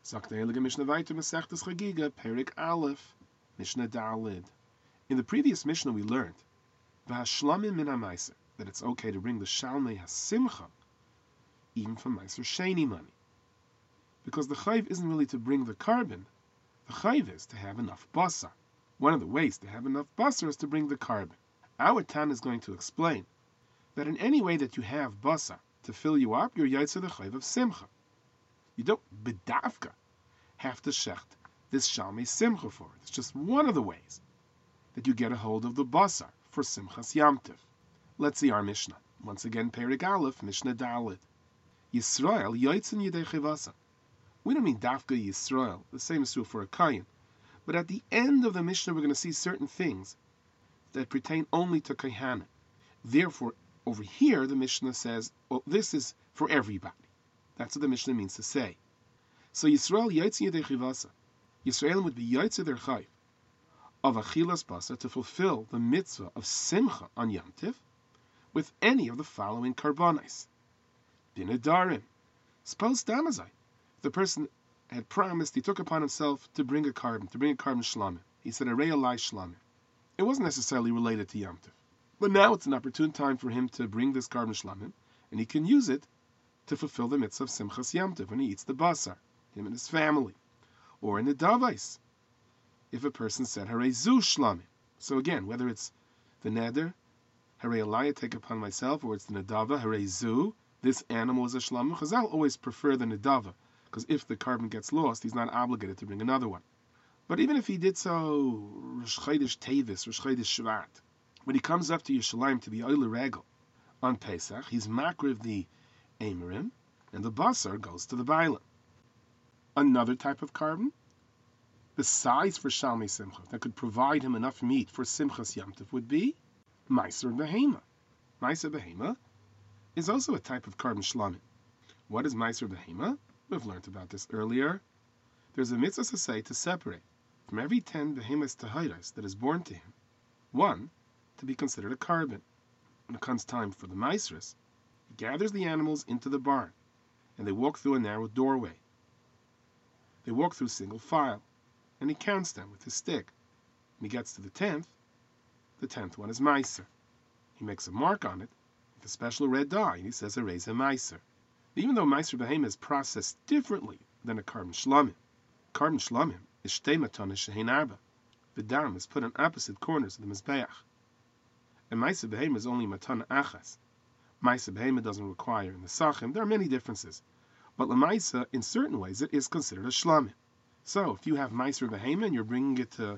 Sagt der Heilige Mishnah weiter, Masechtes Chagiga, Perik Aleph, Mishnah Dalid. In the previous Mishnah we learned, V'hashlamim min ha-meiser, that it's okay to bring the Shalmei HaSimcha, even for Meiser Sheni money. Because the Chayv isn't really to bring the carbon, the Chayv is to have enough basar. One of the ways to have enough basar is to bring the carbon. Our Tan is going to explain that in any way that you have basar to fill you up, you're Yaitzer the Chayv of Simcha. You don't bedavka have to shecht this Shalmei Simcha for it. It's just one of the ways that you get a hold of the basar for Simchas Yamtiv. Let's see our Mishnah. Once again, Perik Aleph, Mishnah Dalid. Yisrael Yoitzin Yidei Chivasa. We don't mean Dafka Yisrael. The same is true for a Kayin. But at the end of the Mishnah, we're going to see certain things that pertain only to Kayhanim. Therefore, over here, the Mishnah says, well, this is for everybody. That's what the Mishnah means to say. So Yisrael Yoitzin Yidei Chivasa. Yisraelim would be Yoitzer their Chayv of Achilas Basar to fulfill the mitzvah of Simcha on Yom Tiv with any of the following karbanis. Binadarim. Suppose Damazai. The person had promised, he took upon himself to bring a carbon shlamim. He said, Arei alai shlamim. It wasn't necessarily related to Yom Tiv. But now it's an opportune time for him to bring this carbon shlamim, and he can use it to fulfill the mitzvah of Simchas Yom Tiv when he eats the basar, him and his family. Or in the davais, if a person said, Harei zu shlamim. So again, whether it's the neder, Harei alai, I take upon myself, or it's the nedava, Harei zu, this animal is a shlamim. Chazal always prefer the nedava, because if the carbon gets lost, he's not obligated to bring another one. But even if he did so, Rosh Chodesh Tevis, Rosh Chodesh Shvat, when he comes up to Yerushalayim to the Oile Regel on Pesach, he's makriv the Amorim, and the basar goes to the Bailam. Another type of carbon, besides for Shalmei Simcha, that could provide him enough meat for Simchas Yom Tov would be Meiser Behema. Meiser Behema is also a type of carbon shlamim. What is Meiser Behema? We've learned about this earlier. There's a mitzvah to say to separate from every 10 behemoths tahayras that is born to him, one to be considered a carbon. When it comes time for the Meisers, he gathers the animals into the barn, and they walk through a narrow doorway. They walk through single file, and he counts them with his stick. When he gets to the 10th one is Meiser. He makes a mark on it with a special red dye, and he says, Arei Meiser. Even though Meiser Behema is processed differently than a carbon shlamim is shtei matanos shehein arba. The dam is put on opposite corners of the mizbeach. And Meiser Behema is only matana achas. Meiser Behema doesn't require in the sachim. There are many differences. But Lamaisa, in certain ways, it is considered a shlamim. So, if you have Meiser Behema and you're bringing it to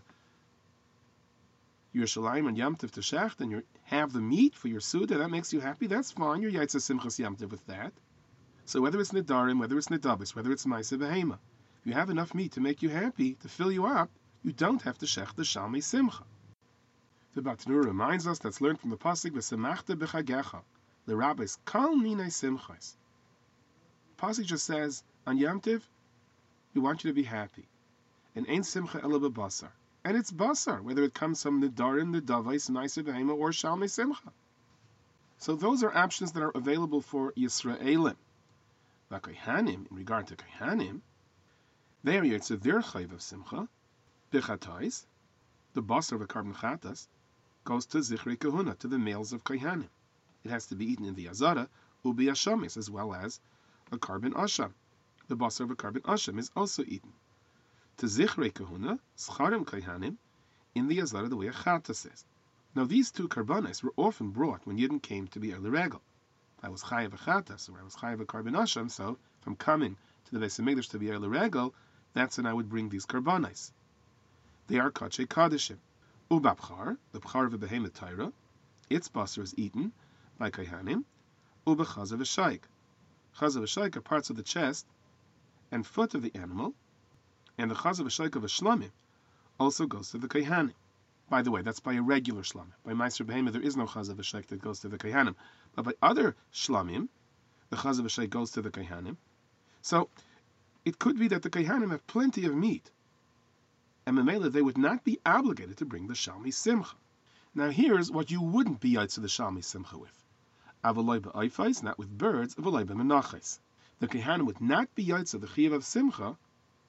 Yerushalayim and Yom Tov to shecht, and you have the meat for your suda, that makes you happy, that's fine. You're Yaitzer Simchas Yom Tov with that. So whether it's Nedarim, whether it's Nedabis, whether it's Meiser Behema, if you have enough meat to make you happy, to fill you up, you don't have to shecht the Shalmei Simcha. The Batnur reminds us that's learned from the pasuk V'semachta b'chagecha, the rabbis kal minei simchas. Pasuk just says on Yom Tov, we want you to be happy, and ain't simcha ela b'basar, and it's basar, whether it comes from Nedarim, Nedavais, Meiser Behema, or Shalmei Simcha. So those are options that are available for Yisraelim. But Kohanim, in regard to Kohanim, they are Yetzer their Chayv of Simcha, Bichatais, the basar of a carbon chatas, goes to Zichrei Kahuna, to the males of Kohanim. It has to be eaten in the Azara, Ubi Ashamis, as well as a carbon Asham. The basar of a carbon Asham is also eaten. To Zichrei Kahuna, Scharim Kohanim, in the Azara, the way a Chata says. Now these two karbanis were often brought when Yidden came to be Eile Regel. I was Chayav a Chatas, or I was Chayav a carbon Asham, so if I'm coming to the Beis HaMikdash to be Eile Regel, that's when I would bring these karbanis. They are Kachei Kadeshim. Ubabchar, the Bchar of a Behemoth Taira, its basar is eaten by Kohanim. Ubachazav Shaik. Chazav Shaik are parts of the chest and foot of the animal, and the Chazav Shaik of a Shlamim also goes to the Kohanim. By the way, that's by a regular Shlamim. By Meiser Behema, there is no Chazav Shaik that goes to the Kohanim. But by other Shlamim, the Chazav Shaik goes to the Kohanim. So, it could be that the Kohanim have plenty of meat, and Memela, they would not be obligated to bring the Shalmei Simcha. Now here's what you wouldn't be Yaitzer the Shalmei Simcha with. Avaloi ba'oifais, not with birds, avaloi ba'menachais. The Kohanim would not be Yaitzer the Chiyuv of Simcha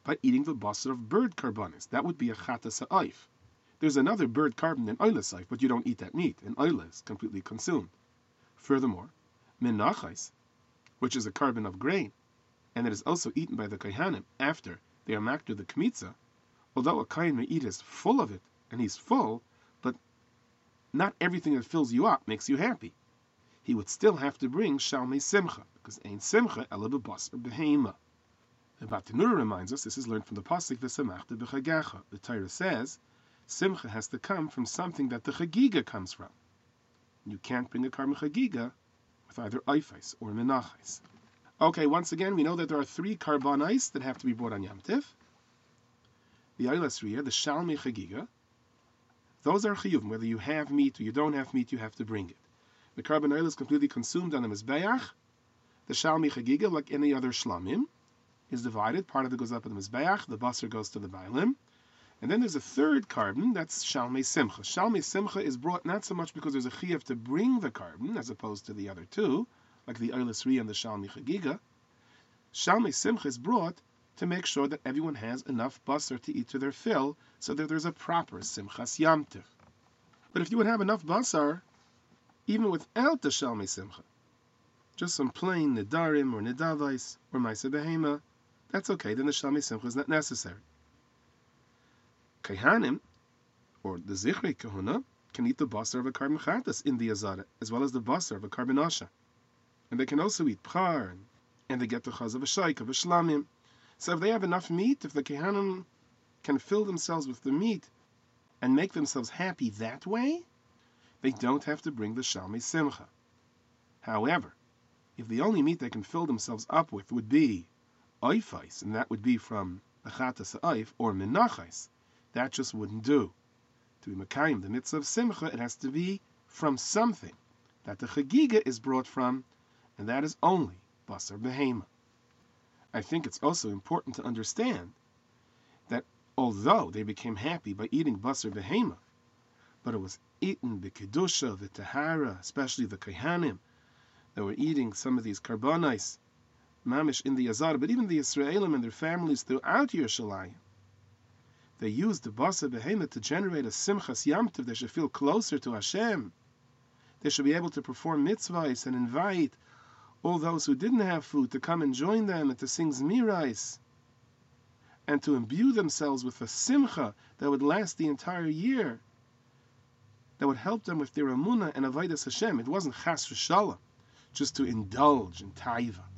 by eating the basar of bird karbanis. That would be a chatas ha'oif. There's another bird carbon in oila saif, but you don't eat that meat, and oila is completely consumed. Furthermore, menachais, which is a carbon of grain, and it is also eaten by the kohanim after they are makter the kmitza, although a kohen may eat is full of it, and he's full, but not everything that fills you up makes you happy. He would still have to bring shalmei simcha, because ein simcha ela b'basar behema. The Batanura reminds us this is learned from the pasuk v'samachta b'chagecha. The Torah says simcha has to come from something that the chagiga comes from. You can't bring a karm chagiga with either eifais or menachais. Okay, once again, we know that there are 3 karbanais that have to be brought on Yom Tif. The Eilas Riyah, the Shalmei Chagiga, those are chiyuvim. Whether you have meat or you don't have meat, you have to bring it. The carbon oil is completely consumed on the Mizbeach. The Shalmei Chagiga, like any other shlamim, is divided. Part of it goes up in the Mizbeach, the basar goes to the Bailim. And then there's a third carbon, that's Shalmei Simcha. Shalmei Simcha is brought not so much because there's a chiyuv to bring the carbon, as opposed to the other 2, like the Eilas Riyah and the Shalmei Chagiga. Shalmei Simcha is brought to make sure that everyone has enough basar to eat to their fill, so that there's a proper Simchas Yom Tif. But if you would have enough basar, even without the Shalmei Simcha, just some plain Nidarim or Nidavais or Maisa Behema, that's okay, then the Shalmei Simcha is not necessary. Kohanim, or the Zichrei Kahuna, can eat the basar of a carbon chatas in the Azara, as well as the basar of a carbon asha. And they can also eat pchar, and they get the chaz of a shaik, of a shlamim. So if they have enough meat, if the Kohanim can fill themselves with the meat and make themselves happy that way, they don't have to bring the Shalmei Simcha. However, if the only meat they can fill themselves up with would be oifais, and that would be from a chatas ha'oif or menachais, that just wouldn't do. To be Mekayim, the mitzvah of Simcha, it has to be from something that the Chagiga is brought from, and that is only Basar Behema. I think it's also important to understand that although they became happy by eating Basar Behema, but it was eaten b'kedusha, v'tahara, especially the Kohanim, that were eating some of these karbanais, mamish in the Azar, but even the Yisraelim and their families throughout Yerushalayim, they used the Basar Behema to generate a Simchas Yom Tov. They should feel closer to Hashem. They should be able to perform mitzvahs and invite all those who didn't have food to come and join them and to sing Zmirais, and to imbue themselves with a simcha that would last the entire year, that would help them with their emunah and avodas Hashem. It wasn't chas v'shalom, just to indulge in taiva.